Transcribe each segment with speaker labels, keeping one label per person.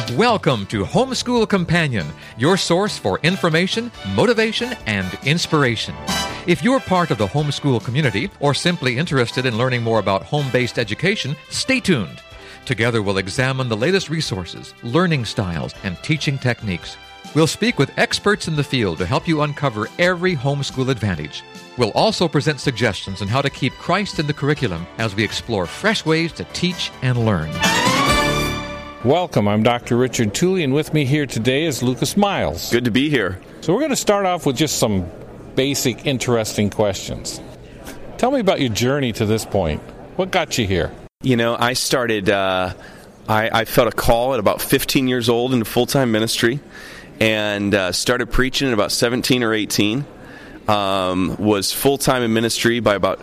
Speaker 1: Welcome to Homeschool Companion, your source for information, motivation, and inspiration. If you're part of the homeschool community or simply interested in learning more about home-based education, stay tuned. Together we'll examine the latest resources, learning styles, and teaching techniques. We'll speak with experts in the field to help you uncover every homeschool advantage. We'll also present suggestions on how to keep Christ in the curriculum as we explore fresh ways to teach and learn.
Speaker 2: Welcome, I'm Dr. Richard Tooley, and with me here today is Lucas Miles.
Speaker 3: Good to be here.
Speaker 2: So we're going to start off with just some basic, interesting questions. Tell me about your journey to this point. What got you here?
Speaker 3: You know, I started, I felt a call at about 15 years old into full-time ministry and started preaching at about 17 or 18. Was full-time in ministry by about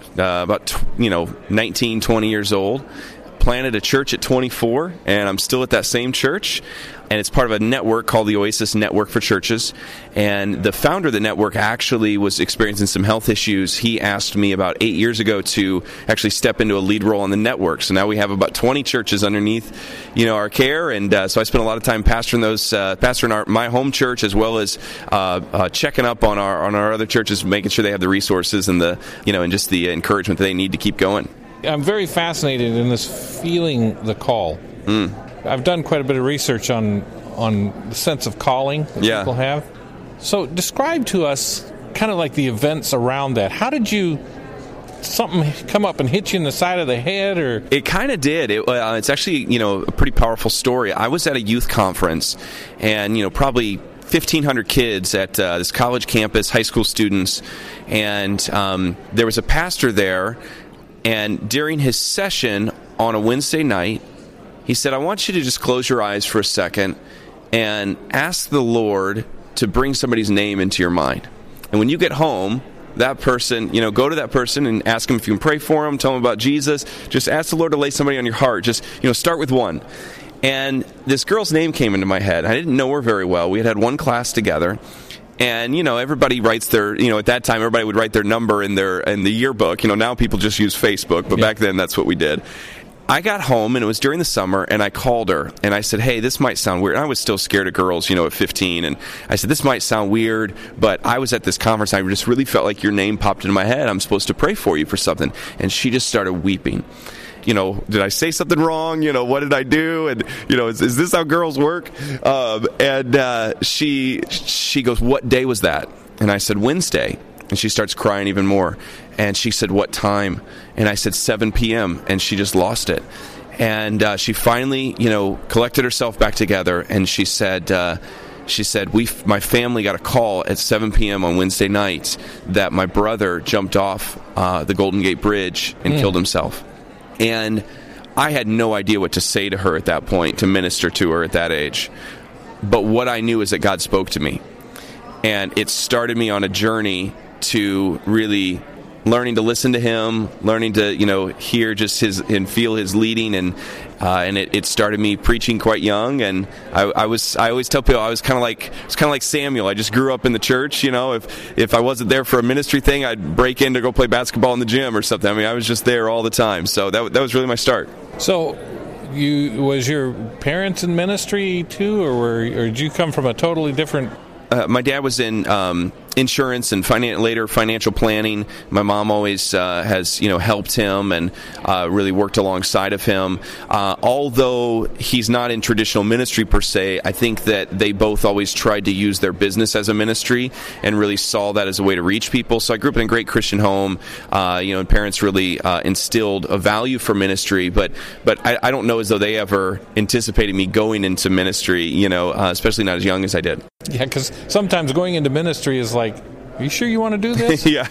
Speaker 3: 19, 20 years old. Planted a church at 24, and I'm still at that same church, and it's part of a network called the Oasis Network for Churches. And the founder of the network actually was experiencing some health issues. He asked me about 8 years ago to actually step into a lead role on the network. So now we have about 20 churches underneath, our care, and so I spent a lot of time pastoring my home church, as well as checking up on our other churches, making sure they have the resources and and just the encouragement that they need to keep going.
Speaker 2: I'm very fascinated in this feeling the call. I've done quite a bit of research on the sense of calling that people have. So describe to us kind of like the events around that. How did something come up and hit you in the side of the head? Or
Speaker 3: It kind of did. It's actually, a pretty powerful story. I was at a youth conference, and, probably 1,500 kids at this college campus, high school students, and there was a pastor there. And during his session on a Wednesday night, he said, I want you to just close your eyes for a second and ask the Lord to bring somebody's name into your mind. And when you get home, that person, go to that person and ask them if you can pray for them, tell them about Jesus. Just ask the Lord to lay somebody on your heart. Just, start with one. And this girl's name came into my head. I didn't know her very well. We had one class together. And, everybody writes their, at that time, everybody would write their number in the yearbook. Now people just use Facebook, but back then that's what we did. I got home, and it was during the summer, and I called her, and I said, hey, this might sound weird. And I was still scared of girls, at 15. And I said, this might sound weird, but I was at this conference. I just really felt like your name popped into my head. I'm supposed to pray for you for something. And she just started weeping. Did I say something wrong? What did I do? And, is this how girls work? She goes, what day was that? And I said, Wednesday. And she starts crying even more. And she said, what time? And I said, 7 p.m. And she just lost it. And she finally, collected herself back together. And she said, my family got a call at 7 p.m. on Wednesday night that my brother jumped off the Golden Gate Bridge and killed himself. And I had no idea what to say to her at that point, to minister to her at that age. But what I knew is that God spoke to me. And it started me on a journey to really learning to listen to Him, learning to, hear just His and feel His leading. And it started me preaching quite young. And I always tell people I was kind of like Samuel. I just grew up in the church. If I wasn't there for a ministry thing, I'd break in to go play basketball in the gym or something. I mean, I was just there all the time. So that was really my start. So,
Speaker 2: was your parents in ministry too, or did you come from a totally different?
Speaker 3: My dad was in insurance and later financial planning. My mom always has helped him and really worked alongside of him. Although he's not in traditional ministry per se, I think that they both always tried to use their business as a ministry and really saw that as a way to reach people. So I grew up in a great Christian home, and parents really instilled a value for ministry. But I don't know as though they ever anticipated me going into ministry, especially not as young as I did.
Speaker 2: Yeah, because sometimes going into ministry is like, are you sure you want to do this?
Speaker 3: Yeah.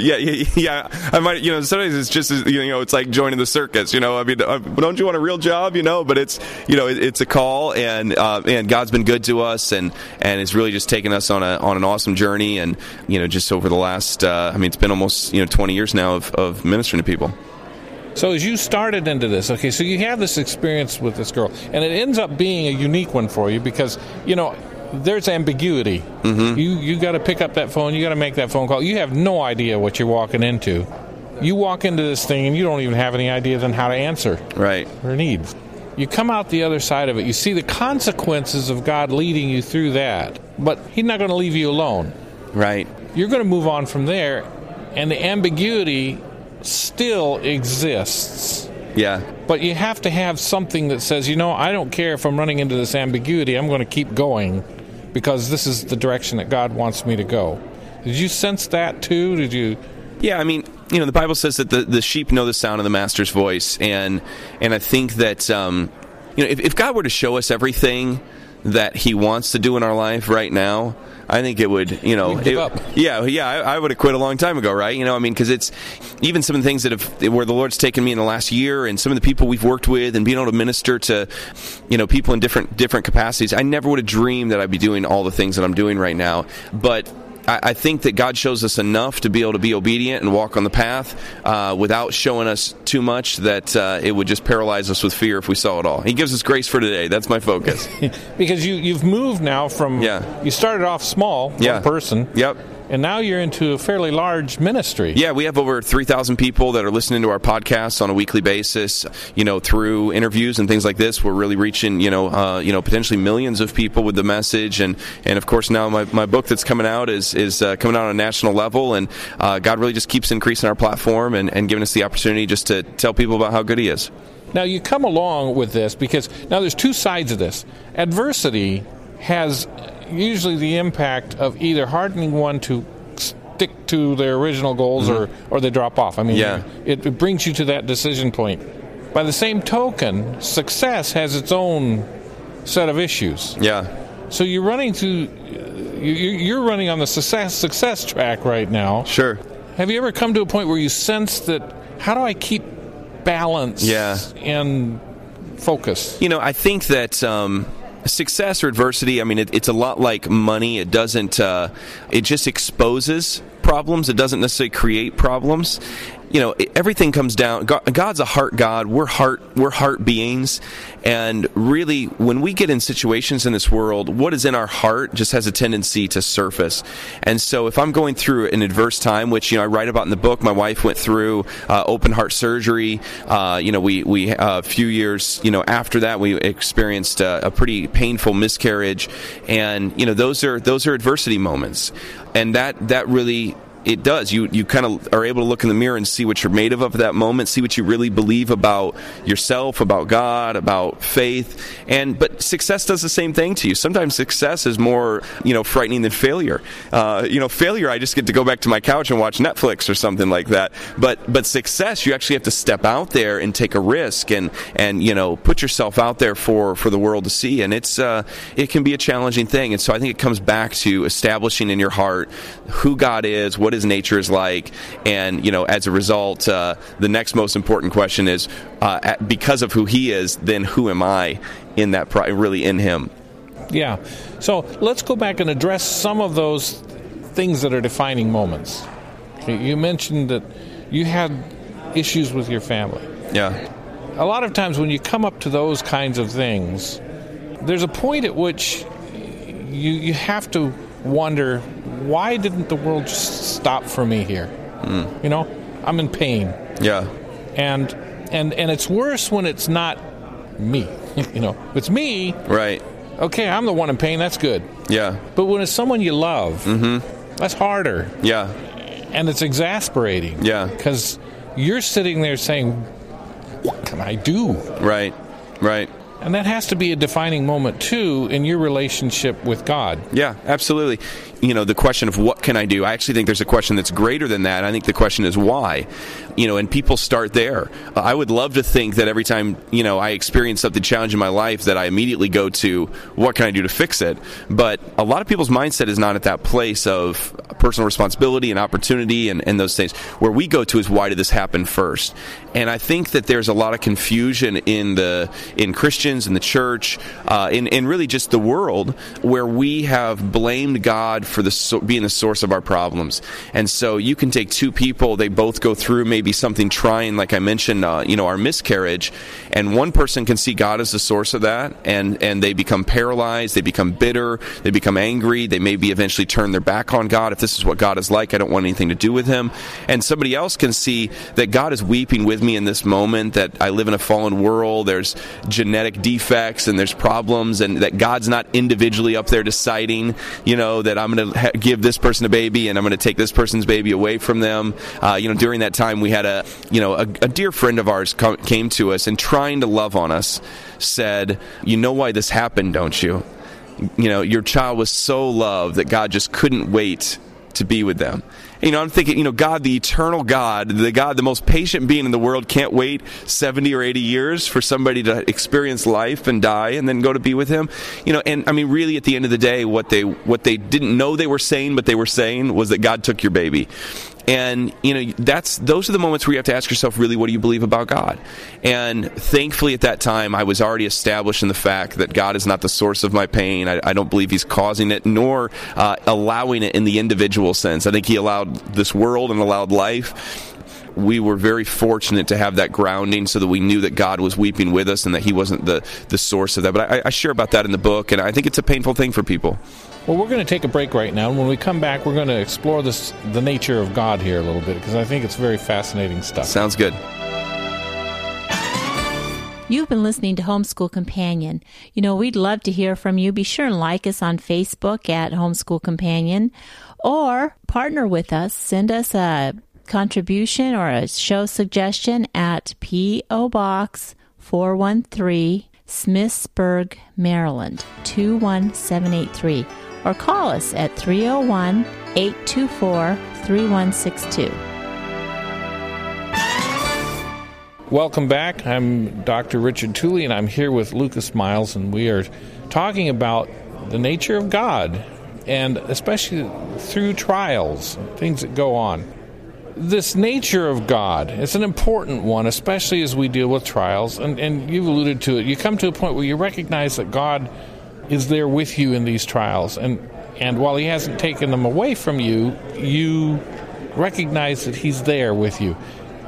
Speaker 3: I might, sometimes it's just, it's like joining the circus, I mean, don't you want a real job, But it's, it's a call, and God's been good to us, and it's really just taken us on an awesome journey, and, just over the last, it's been almost, 20 years now of ministering to people.
Speaker 2: So as you started into this, okay, so you have this experience with this girl, and it ends up being a unique one for you because, there's ambiguity. Mm-hmm. You got to pick up that phone. You got to make that phone call. You have no idea what you're walking into. You walk into this thing and you don't even have any idea then how to answer
Speaker 3: right
Speaker 2: her needs. You come out the other side of it. You see the consequences of God leading you through that. But He's not going to leave you alone.
Speaker 3: Right.
Speaker 2: You're going to move on from there, and the ambiguity still exists.
Speaker 3: Yeah.
Speaker 2: But you have to have something that says, I don't care if I'm running into this ambiguity. I'm going to keep going because this is the direction that God wants me to go. Did you sense that too? Did you?
Speaker 3: Yeah, I mean, the Bible says that the sheep know the sound of the master's voice, and I think that if God were to show us everything that He wants to do in our life right now, I think it would,
Speaker 2: give up.
Speaker 3: Yeah, I would have quit a long time ago, right? Because it's even some of the things where the Lord's taken me in the last year, and some of the people we've worked with, and being able to minister to, people in different capacities. I never would have dreamed that I'd be doing all the things that I'm doing right now, but I think that God shows us enough to be able to be obedient and walk on the path without showing us too much that it would just paralyze us with fear if we saw it all. He gives us grace for today. That's my focus.
Speaker 2: Because you've moved now from, you started off small, one person.
Speaker 3: Yep.
Speaker 2: And now you're into a fairly large ministry.
Speaker 3: Yeah, we have over 3,000 people that are listening to our podcasts on a weekly basis. Through interviews and things like this, we're really reaching, potentially millions of people with the message. And of course, now my book that's coming out is coming out on a national level. And God really just keeps increasing our platform and giving us the opportunity just to tell people about how good He is.
Speaker 2: Now, you come along with this because now there's two sides of this. Adversity has usually the impact of either hardening one to stick to their original goals or they drop off. I mean, it brings you to that decision point. By the same token, success has its own set of issues.
Speaker 3: Yeah.
Speaker 2: So you're running on the success track right now.
Speaker 3: Sure.
Speaker 2: Have you ever come to a point where you sense that, how do I keep balance and focus?
Speaker 3: I think that success or adversity, I mean, it's a lot like money. It doesn't, it just exposes problems. It doesn't necessarily create problems. Everything comes down. God's a heart God. We're heart beings. And really, when we get in situations in this world, what is in our heart just has a tendency to surface. And so if I'm going through an adverse time, which, I write about in the book, my wife went through open heart surgery. We a few years, after that, we experienced a pretty painful miscarriage. And, those are adversity moments. And that really, it does. You kind of are able to look in the mirror and see what you're made of that moment, see what you really believe about yourself, about God, about faith. But success does the same thing to you. Sometimes success is more, frightening than failure. Failure, I just get to go back to my couch and watch Netflix or something like that. But success, you actually have to step out there and take a risk and put yourself out there for the world to see. And it can be a challenging thing. And so I think it comes back to establishing in your heart who God is, what His nature is like, and as a result, the next most important question is, because of who He is, then who am I in that? Really in Him.
Speaker 2: Yeah. So let's go back and address some of those things that are defining moments. You mentioned that you had issues with your family.
Speaker 3: Yeah.
Speaker 2: A lot of times when you come up to those kinds of things, there's a point at which you have to wonder, why didn't the world just stop for me here? I'm in pain.
Speaker 3: Yeah.
Speaker 2: And it's worse when it's not me. If it's me,
Speaker 3: right?
Speaker 2: Okay, I'm the one in pain. That's good.
Speaker 3: Yeah.
Speaker 2: But when it's someone you love, that's harder.
Speaker 3: Yeah.
Speaker 2: And it's exasperating.
Speaker 3: Yeah.
Speaker 2: Because you're sitting there saying, "What can I do?"
Speaker 3: Right. Right.
Speaker 2: And that has to be a defining moment, too, in your relationship with God.
Speaker 3: Yeah, absolutely. The question of what can I do? I actually think there's a question that's greater than that. I think the question is why. And people start there. I would love to think that every time, I experience something challenging in my life that I immediately go to, what can I do to fix it? But a lot of people's mindset is not at that place of personal responsibility and opportunity and those things. Where we go to is, why did this happen first? And I think that there's a lot of confusion in Christian Christians in the church, in really just the world, where we have blamed God for being the source of our problems. And so you can take two people, they both go through maybe something trying, like I mentioned, our miscarriage, and one person can see God as the source of that, and they become paralyzed, they become bitter, they become angry, they maybe eventually turn their back on God. If this is what God is like, I don't want anything to do with him. And somebody else can see that God is weeping with me in this moment, that I live in a fallen world, there's genetic defects and there's problems, and that God's not individually up there deciding, that I'm going to give this person a baby and I'm going to take this person's baby away from them. During that time we had a dear friend of ours came to us and, trying to love on us, said, "You know why this happened, don't you? Your child was so loved that God just couldn't wait to be with them." I'm thinking, God, the eternal God, the most patient being in the world, can't wait 70 or 80 years for somebody to experience life and die and then go to be with him. And I mean, really, at the end of the day, what they didn't know they were saying, but they were saying, was that God took your baby. And, those are the moments where you have to ask yourself, really, what do you believe about God? And thankfully at that time, I was already established in the fact that God is not the source of my pain. I don't believe he's causing it, nor allowing it in the individual sense. I think he allowed this world and allowed life. We were very fortunate to have that grounding so that we knew that God was weeping with us and that he wasn't the source of that. But I share about that in the book, and I think it's a painful thing for people.
Speaker 2: Well, we're going to take a break right now, and when we come back, we're going to explore the nature of God here a little bit, because I think it's very fascinating stuff.
Speaker 3: Sounds good.
Speaker 4: You've been listening to Homeschool Companion. We'd love to hear from you. Be sure and like us on Facebook at Homeschool Companion, or partner with us. Send us a contribution or a show suggestion at P.O. Box 413, Smithsburg, Maryland, 21783. Or call us at 301-824-3162.
Speaker 2: Welcome back. I'm Dr. Richard Tooley, and I'm here with Lucas Miles, and we are talking about the nature of God, and especially through trials, things that go on. This nature of God is an important one, especially as we deal with trials, and you've alluded to it. You come to a point where you recognize that God is there with you in these trials, and while he hasn't taken them away from you, you recognize that he's there with you.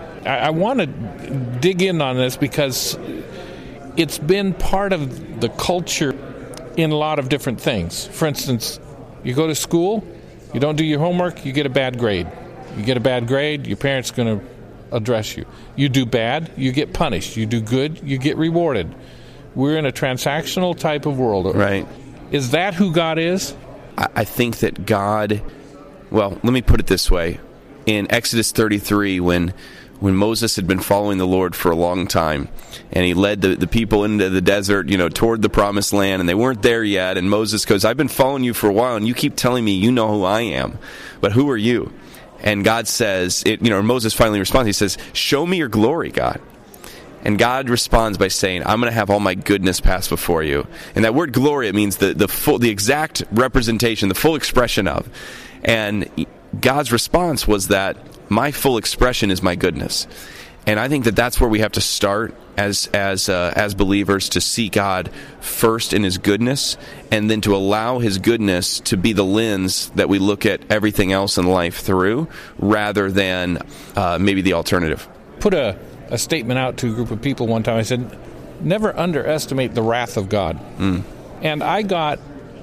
Speaker 2: I want to dig in on this because it's been part of the culture in a lot of different things. For instance, you go to school, you don't do your homework, you get a bad grade. You get a bad grade, your parents are going to address you. You do bad, you get punished. You do good, you get rewarded. We're in a transactional type of world.
Speaker 3: Right.
Speaker 2: Is that who God is?
Speaker 3: I think that God, well, let me put it this way. In Exodus 33, when Moses had been following the Lord for a long time, and he led the people into the desert, toward the promised land, and they weren't there yet, and Moses goes, "I've been following you for a while, and you keep telling me you know who I am, but who are you?" And God says, Moses finally responds, he says, "Show me your glory, God." And God responds by saying, "I'm going to have all my goodness pass before you." And that word glory, it means the exact representation, the full expression of. And God's response was that my full expression is my goodness. And I think that that's where we have to start as believers, to see God first in his goodness, and then to allow his goodness to be the lens that we look at everything else in life through, rather than maybe the alternative.
Speaker 2: Put a statement out to a group of people one time. I said, never underestimate the wrath of God. And I got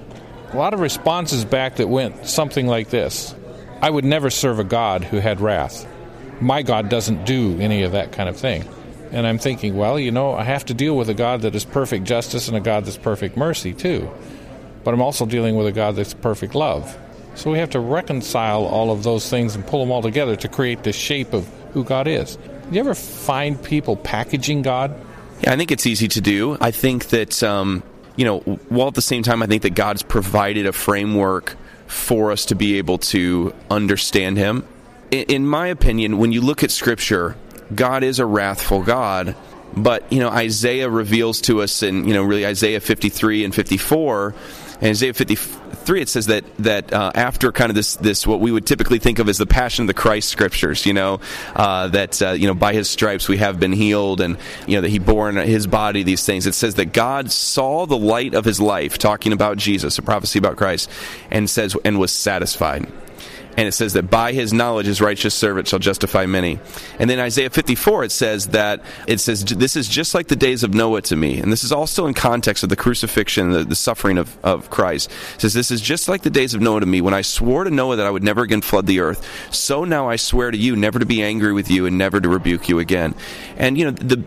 Speaker 2: a lot of responses back that went something like this: I would never serve a God who had wrath. My God doesn't do any of that kind of thing. And I'm thinking, well, I have to deal with a God that is perfect justice and a God that's perfect mercy too. But I'm also dealing with a God that's perfect love. So we have to reconcile all of those things and pull them all together to create the shape of who God is. Do you ever find people packaging God?
Speaker 3: Yeah, I think it's easy to do. I think that, while at the same time, I think that God's provided a framework for us to be able to understand him. In my opinion, when you look at Scripture, God is a wrathful God, but, Isaiah reveals to us in, really Isaiah 53 and 54, In Isaiah 53, it says that after kind of this what we would typically think of as the Passion of the Christ scriptures, that by his stripes we have been healed, and that he bore in his body these things. It says that God saw the light of his life, talking about Jesus, a prophecy about Christ, and was satisfied. And it says that by his knowledge his righteous servant shall justify many. And then Isaiah 54, it says this is just like the days of Noah to me. And this is all still in context of the crucifixion, the suffering of Christ. It says, this is just like the days of Noah to me, when I swore to Noah that I would never again flood the earth. So now I swear to you never to be angry with you and never to rebuke you again. And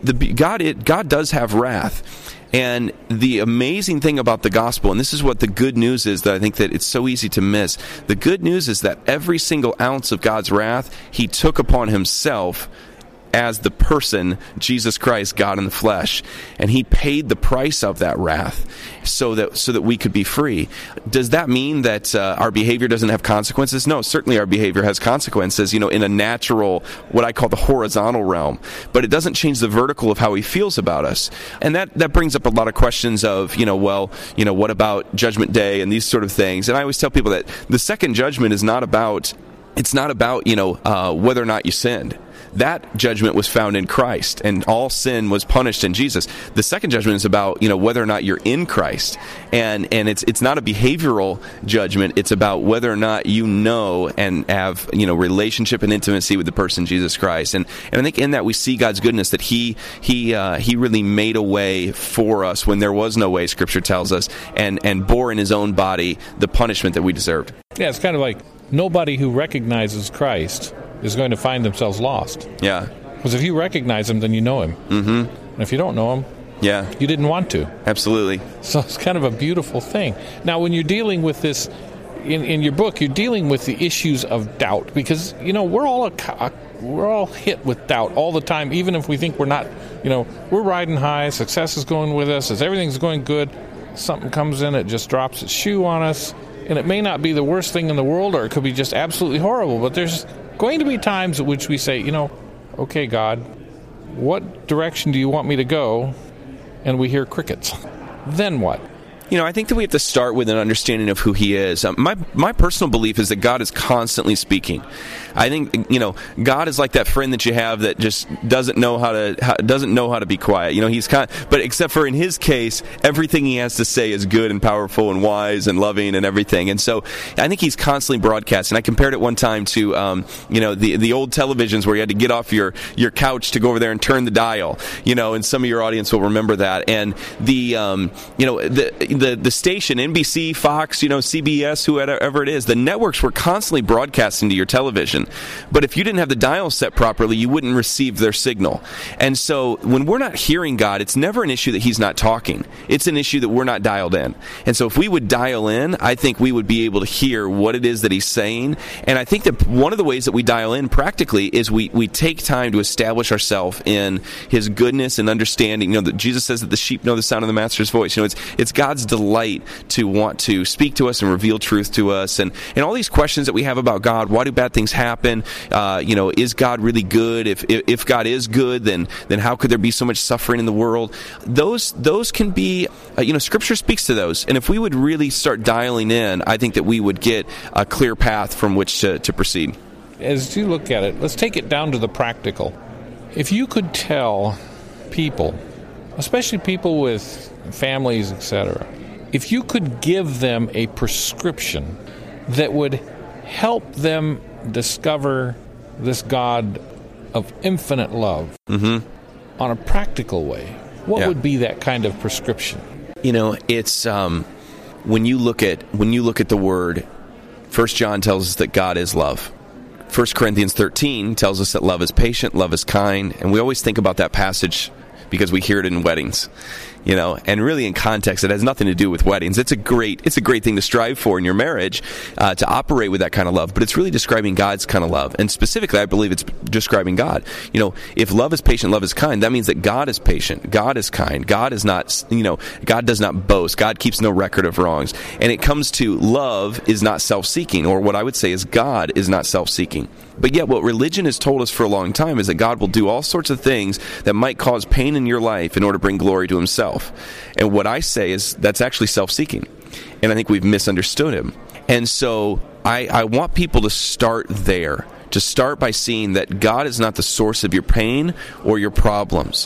Speaker 3: God does have wrath. And the amazing thing about the gospel, and this is what the good news is that I think that it's so easy to miss. The good news is that every single ounce of God's wrath, he took upon himself as the person, Jesus Christ, God in the flesh. And he paid the price of that wrath so that we could be free. Does that mean that our behavior doesn't have consequences? No, certainly our behavior has consequences, in a natural, what I call the horizontal realm. But it doesn't change the vertical of how he feels about us. And that brings up a lot of questions of, what about Judgment Day and these sort of things. And I always tell people that the second judgment is not about, whether or not you sinned. That judgment was found in Christ, and all sin was punished in Jesus. The second judgment is about, whether or not you're in Christ, and it's not a behavioral judgment. It's about whether or not and have relationship and intimacy with the person Jesus Christ. And I think in that we see God's goodness, that He really made a way for us when there was no way. Scripture tells us, and bore in His own body the punishment that we deserved.
Speaker 2: Yeah, it's kind of like nobody who recognizes Christ is going to find themselves lost.
Speaker 3: Yeah.
Speaker 2: Because if you recognize him, then you know him.
Speaker 3: Mm-hmm.
Speaker 2: And if you don't know him, you didn't want to.
Speaker 3: Absolutely.
Speaker 2: So it's kind of a beautiful thing. Now, when you're dealing with this, in your book, you're dealing with the issues of doubt. Because, we're all hit with doubt all the time, even if we think we're not, we're riding high, success is going with us, as everything's going good, something comes in, it just drops its shoe on us. And it may not be the worst thing in the world, or it could be just absolutely horrible, but there's going to be times at which we say, okay, God, what direction do you want me to go? And we hear crickets. Then what?
Speaker 3: I think that we have to start with an understanding of who He is. My personal belief is that God is constantly speaking. I think God is like that friend that you have that just doesn't know how to be quiet. But except for in His case, everything He has to say is good and powerful and wise and loving and everything. And so I think He's constantly broadcasting. I compared it one time to the old televisions where you had to get off your couch to go over there and turn the dial. And some of your audience will remember that. And the station, NBC, Fox, CBS, whoever it is, the networks were constantly broadcasting to your television. But if you didn't have the dial set properly, you wouldn't receive their signal. And so when we're not hearing God, it's never an issue that He's not talking. It's an issue that we're not dialed in. And so if we would dial in, I think we would be able to hear what it is that He's saying. And I think that one of the ways that we dial in practically is we take time to establish ourselves in His goodness and understanding. That Jesus says that the sheep know the sound of the Master's voice. It's God's delight to want to speak to us and reveal truth to us, and all these questions that we have about God. Why do bad things happen? Is God really good? If God is good, then how could there be so much suffering in the world? Those can be, Scripture speaks to those, and if we would really start dialing in, I think that we would get a clear path from which to proceed.
Speaker 2: As you look at it, let's take it down to the practical. If you could tell people, especially people with families, etc., if you could give them a prescription that would help them discover this God of infinite love on a practical way, what would be that kind of prescription?
Speaker 3: It's when you look at the word, 1 John tells us that God is love. 1 Corinthians 13 tells us that love is patient, love is kind, and we always think about that passage because we hear it in weddings. And really in context, it has nothing to do with weddings. It's a great thing to strive for in your marriage, to operate with that kind of love, but it's really describing God's kind of love. And specifically, I believe it's describing God. If love is patient, love is kind, that means that God is patient, God is kind, God is not, God does not boast, God keeps no record of wrongs. And it comes to love is not self-seeking, or what I would say is God is not self-seeking. But yet what religion has told us for a long time is that God will do all sorts of things that might cause pain in your life in order to bring glory to Himself. And what I say is that's actually self-seeking. and I think we've misunderstood him. And so I want people to start there. To start by seeing that God is not the source of your pain or your problems,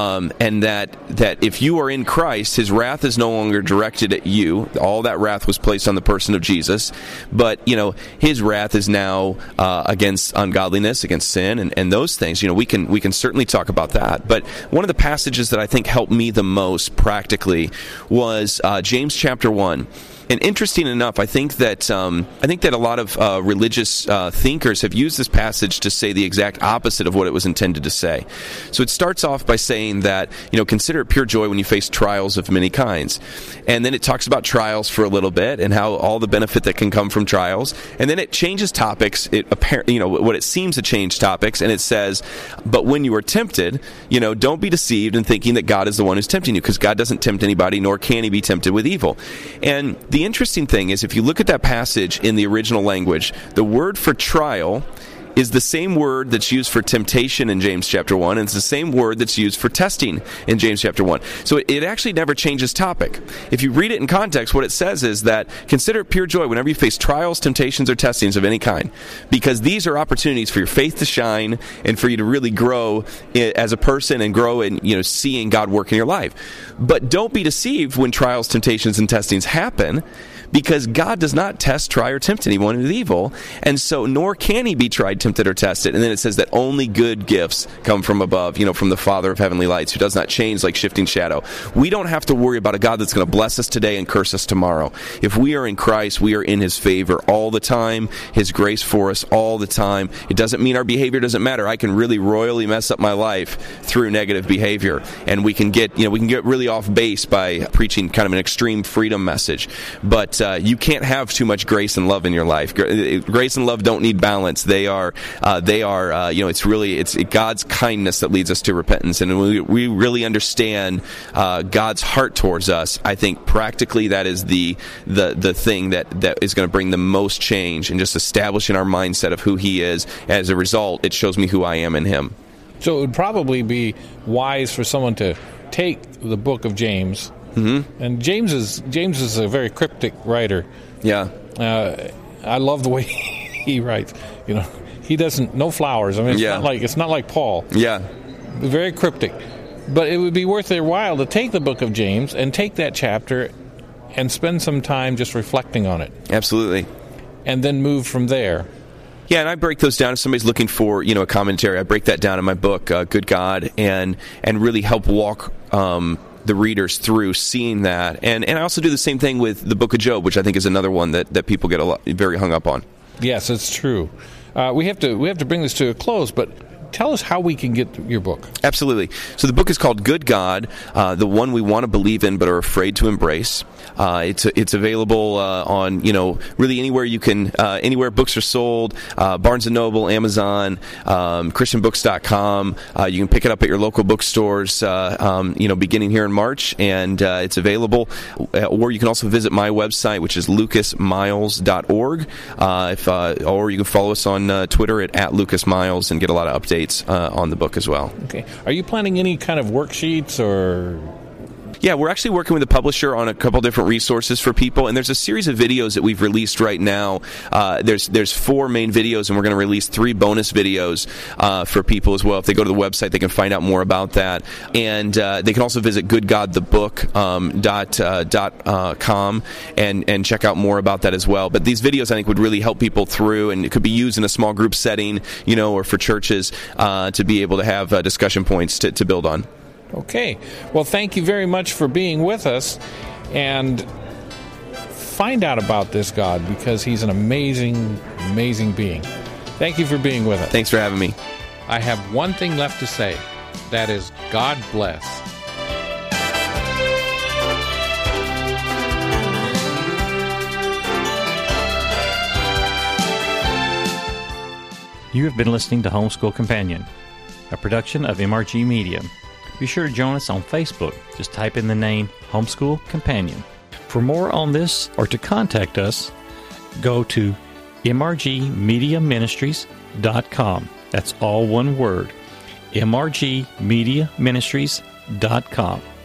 Speaker 3: and that if you are in Christ, His wrath is no longer directed at you. All that wrath was placed on the person of Jesus, but His wrath is now against ungodliness, against sin, and those things. We can certainly talk about that. But one of the passages that I think helped me the most practically was James chapter 1. And interesting enough, I think that a lot of religious thinkers have used this passage to say the exact opposite of what it was intended to say. So it starts off by saying that, consider it pure joy when you face trials of many kinds. And then it talks about trials for a little bit and how all the benefit that can come from trials. And then it changes topics. What it seems to change topics, and it says, but when you are tempted, don't be deceived in thinking that God is the one who's tempting you, because God doesn't tempt anybody, nor can He be tempted with evil. And the interesting thing is, if you look at that passage in the original language, the word for trial is the same word that's used for temptation in James chapter 1, and it's the same word that's used for testing in James chapter 1. So it actually never changes topic. If you read it in context, what it says is that consider it pure joy whenever you face trials, temptations, or testings of any kind, because these are opportunities for your faith to shine and for you to really grow as a person and grow in seeing God work in your life. But don't be deceived when trials, temptations, and testings happen, because God does not test, try, or tempt anyone with evil, and so nor can He be tried, tempted, or tested. And then it says that only good gifts come from above, from the Father of heavenly lights, who does not change like shifting shadow. We don't have to worry about a God that's going to bless us today and curse us tomorrow. If we are in Christ, we are in His favor all the time, His grace for us all the time. It doesn't mean our behavior doesn't matter. I can really royally mess up my life through negative behavior, and we can get really off base by preaching kind of an extreme freedom message. But you can't have too much grace and love in your life. Grace and love don't need balance. It's God's kindness that leads us to repentance. And when we really understand God's heart towards us, I think practically that is the thing that is going to bring the most change, and just establishing our mindset of who He is. As a result, it shows me who I am in Him.
Speaker 2: So it would probably be wise for someone to take the book of James. Mm-hmm. And James is a very cryptic writer.
Speaker 3: Yeah.
Speaker 2: I love the way he writes. He doesn't, no flowers. I mean, it's not like Paul.
Speaker 3: Yeah.
Speaker 2: Very cryptic. But it would be worth their while to take the book of James and take that chapter and spend some time just reflecting on it.
Speaker 3: Absolutely.
Speaker 2: And then move from there.
Speaker 3: Yeah, and I break those down. If somebody's looking for, a commentary, I break that down in my book, Good God, and really help walk the readers through seeing that. And I also do the same thing with the book of Job, which I think is another one that people get very hung up on.
Speaker 2: Yes, it's true. We have to bring this to a close, but tell us how we can get your book.
Speaker 3: Absolutely. So the book is called Good God, the one we want to believe in but are afraid to embrace. It's available on really anywhere you can, anywhere books are sold, Barnes & Noble, Amazon, ChristianBooks.com. You can pick it up at your local bookstores, beginning here in March, and it's available. Or you can also visit my website, which is lucasmiles.org, or you can follow us on Twitter at @LucasMiles and get a lot of updates on the book as well.
Speaker 2: Okay. Are you planning any kind of worksheets or...
Speaker 3: Yeah, we're actually working with a publisher on a couple different resources for people, and there's a series of videos that we've released right now. There's 4 main videos, and we're going to release 3 bonus videos for people as well. If they go to the website, they can find out more about that, and they can also visit goodgodthebook.com and check out more about that as well. But these videos, I think, would really help people through, and it could be used in a small group setting, or for churches to be able to have discussion points to build on.
Speaker 2: Okay. Well, thank you very much for being with us, and find out about this God, because He's an amazing, amazing being. Thank you for being with us.
Speaker 3: Thanks for having me.
Speaker 2: I have one thing left to say. That is, God bless.
Speaker 5: You have been listening to Homeschool Companion, a production of MRG Media. Be sure to join us on Facebook. Just type in the name Homeschool Companion. For more on this or to contact us, go to mrgmediaministries.com. That's all one word, mrgmediaministries.com.